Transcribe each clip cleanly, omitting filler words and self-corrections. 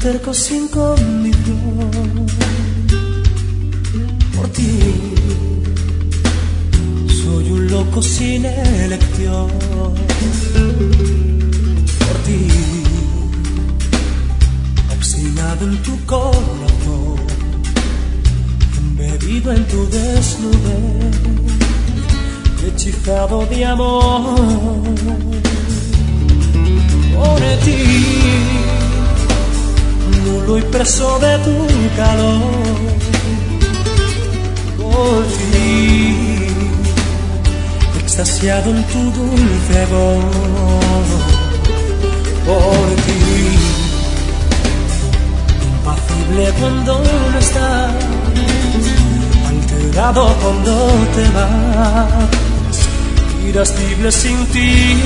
acerco sin condición por ti. Soy un loco sin elección por ti, obstinado en tu corazón, embebido en tu desnudez, hechizado de amor por ti, nulo y preso de tu calor por ti, extasiado en tu dulce voz por ti, impasible cuando no estás, alterado cuando te vas, irascible sin ti,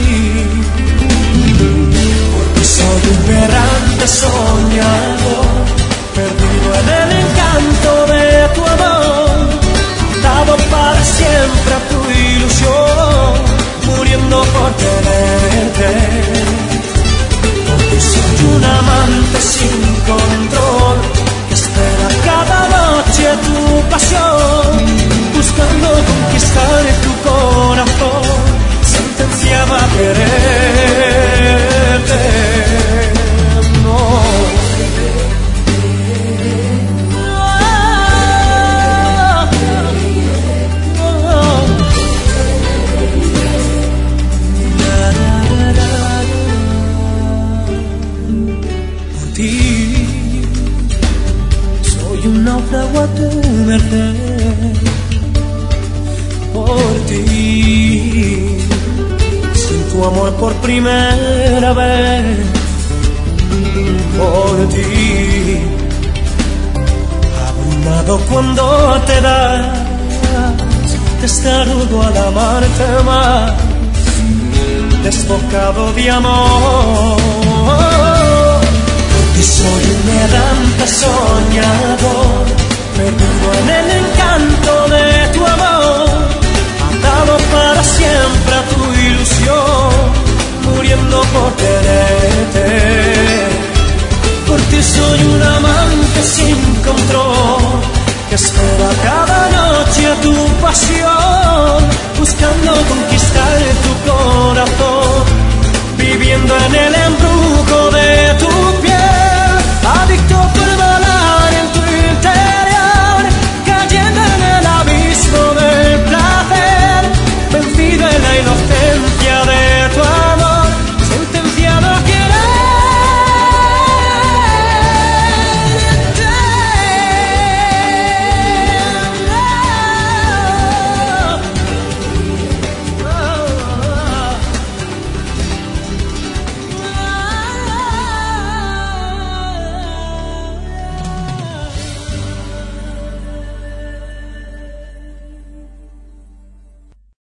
porque soy un errante soñador, perdido en el encanto de tu amor, dado para siempre a tu ilusión, muriendo por tenerte, porque soy un amante sin control, que espera cada noche tu pasión, buscando conquistar tu corazón, sentenciado a quererte. No. Por ti soy un náufrago a tu merced. Por ti tu amor por primera vez, por ti, abrumado cuando te das, testarudo al amarte más, desbocado de amor, porque soy un errante soñador, perdido en el encanto